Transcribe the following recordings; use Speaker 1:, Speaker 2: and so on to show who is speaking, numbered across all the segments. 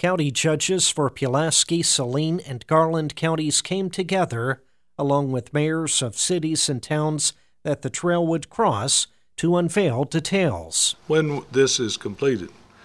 Speaker 1: County judges for Pulaski, Saline, and Garland counties came together, along with mayors of cities and towns that the trail would cross, to unveil details.
Speaker 2: When this is completed,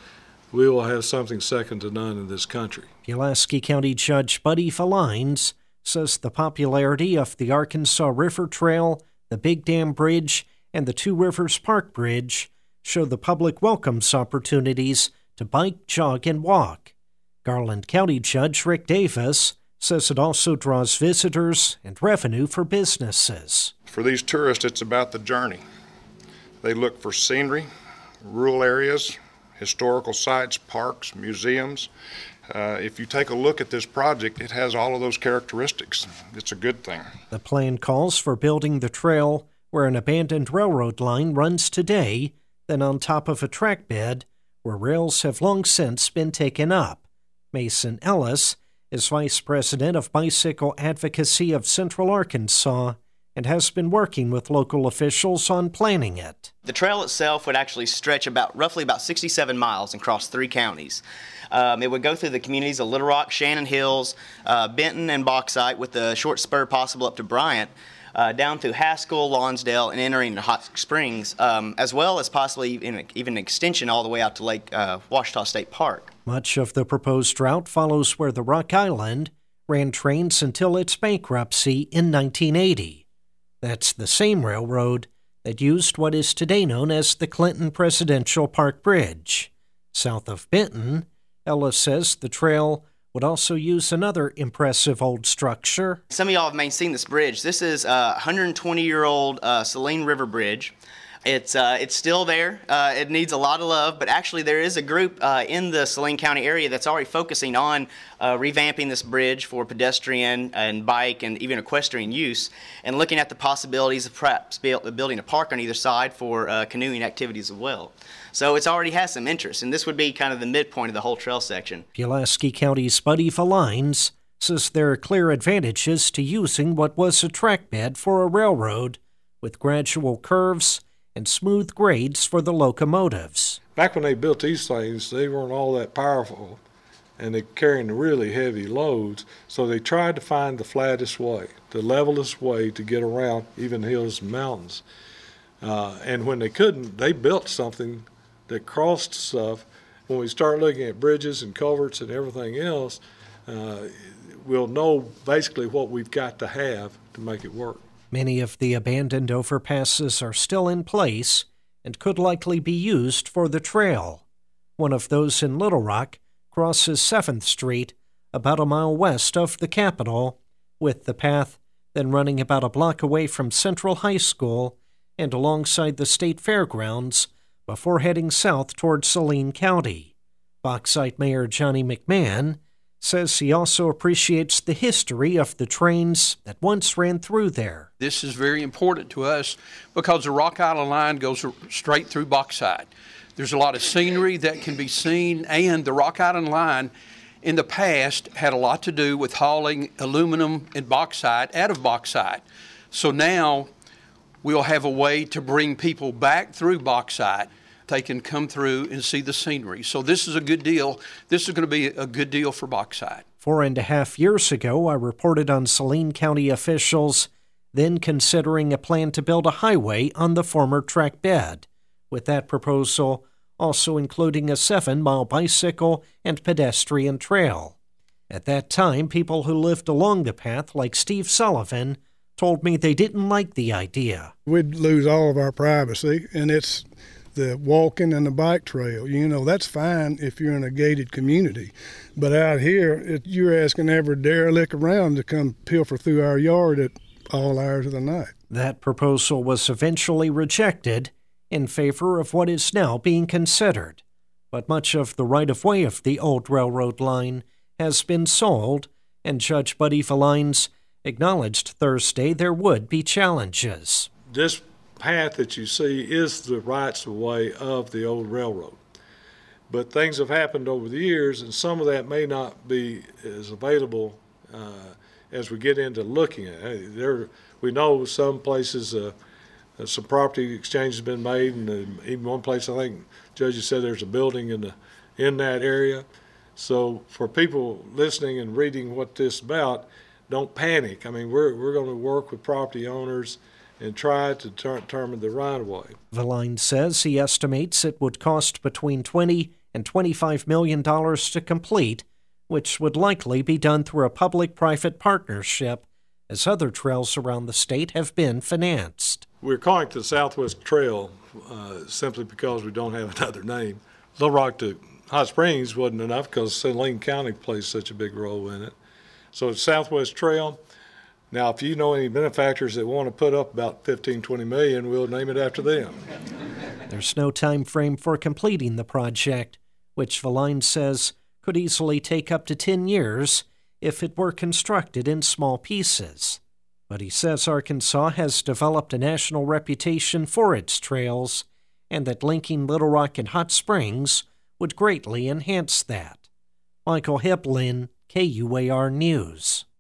Speaker 2: we will have something second to none in this country.
Speaker 1: Pulaski County Judge Buddy Valines says the popularity of the Arkansas River Trail, the Big Dam Bridge, and the Two Rivers Park Bridge show the public welcomes opportunities to bike, jog, and walk. Garland County Judge Rick Davis says it also draws visitors and revenue for businesses.
Speaker 3: For these tourists, it's about the journey. They look for scenery, rural areas, historical sites, parks, museums. If you take a look at this project, it has all of those characteristics. It's a good thing.
Speaker 1: The plan calls for building the trail where an abandoned railroad line runs today, then on top of a track bed where rails have long since been taken up. Mason Ellis is Vice President of Bicycle Advocacy of Central Arkansas and has been working with local officials on planning it.
Speaker 4: The trail itself would actually stretch roughly about 67 miles and cross 3 counties. It would go through the communities of Little Rock, Shannon Hills, Benton, and Bauxite, with a short spur possible up to Bryant, down through Haskell, Lonsdale, and entering into Hot Springs, as well as possibly even an extension all the way out to Lake Ouachita State Park.
Speaker 1: Much of the proposed route follows where the Rock Island ran trains until its bankruptcy in 1980. That's the same railroad that used what is today known as the Clinton Presidential Park Bridge. South of Benton, Ellis says the trail would also use another impressive old structure.
Speaker 4: Some of y'all may have seen this bridge. This is a 120-year-old Saline River Bridge. It's still there. It needs a lot of love, but actually there is a group in the Saline County area that's already focusing on revamping this bridge for pedestrian and bike and even equestrian use, and looking at the possibilities of perhaps building a park on either side for canoeing activities as well. So it's already has some interest, and this would be kind of the midpoint of the whole trail section.
Speaker 1: Pulaski County's Buddy Valines says there are clear advantages to using what was a track bed for a railroad, with gradual curves and smooth grades for the locomotives.
Speaker 2: Back when they built these things, they weren't all that powerful, and they're carrying really heavy loads, so they tried to find the flattest way, the levelest way to get around even hills and mountains. And when they couldn't, they built something that crossed stuff. When we start looking at bridges and culverts and everything else, we'll know basically what we've got to have to make it work.
Speaker 1: Many of the abandoned overpasses are still in place and could likely be used for the trail. One of those in Little Rock crosses 7th Street about a mile west of the Capitol, with the path then running about a block away from Central High School and alongside the state fairgrounds before heading south toward Saline County. Bauxite Mayor Johnny McMahon says he also appreciates the history of the trains that once ran through there.
Speaker 5: This is very important to us because the Rock Island line goes straight through Bauxite. There's a lot of scenery that can be seen, and the Rock Island line in the past had a lot to do with hauling aluminum and bauxite out of Bauxite. So now we'll have a way to bring people back through Bauxite. They can come through and see the scenery. So this is a good deal. This is going to be a good deal for Bauxite.
Speaker 1: 4.5 years ago, I reported on Saline County officials then considering a plan to build a highway on the former track bed, with that proposal also including a 7-mile bicycle and pedestrian trail. At that time, people who lived along the path, like Steve Sullivan, told me they didn't like the idea.
Speaker 6: We'd lose all of our privacy, and it's the walking and the bike trail. You know, that's fine if you're in a gated community. But out here, you're asking every derelict around to come pilfer through our yard at all hours of the night.
Speaker 1: That proposal was eventually rejected in favor of what is now being considered. But much of the right-of-way of the old railroad line has been sold, and Judge Buddy Valines acknowledged Thursday there would be challenges.
Speaker 2: This path that you see is the rights-of-way of the old railroad. But things have happened over the years, and some of that may not be as available as we get into looking at it. We know some places some property exchange has been made, and even one place I think judges said there's a building in that area. So for people listening and reading what this is about, don't panic. I mean, we're going to work with property owners and try to determine the right-of-way.
Speaker 1: Villain says he estimates it would cost between $20 and $25 million to complete, which would likely be done through a public-private partnership, as other trails around the state have been financed.
Speaker 2: We're calling it the Southwest Trail simply because we don't have another name. Little Rock to Hot Springs wasn't enough because Saline County plays such a big role in it. So it's Southwest Trail. Now, if you know any benefactors that want to put up about 15, 20 million, we'll name it after them.
Speaker 1: There's no time frame for completing the project, which Villain says could easily take up to 10 years if it were constructed in small pieces. But he says Arkansas has developed a national reputation for its trails, and that linking Little Rock and Hot Springs would greatly enhance that. Michael Hiplin, KUAR News.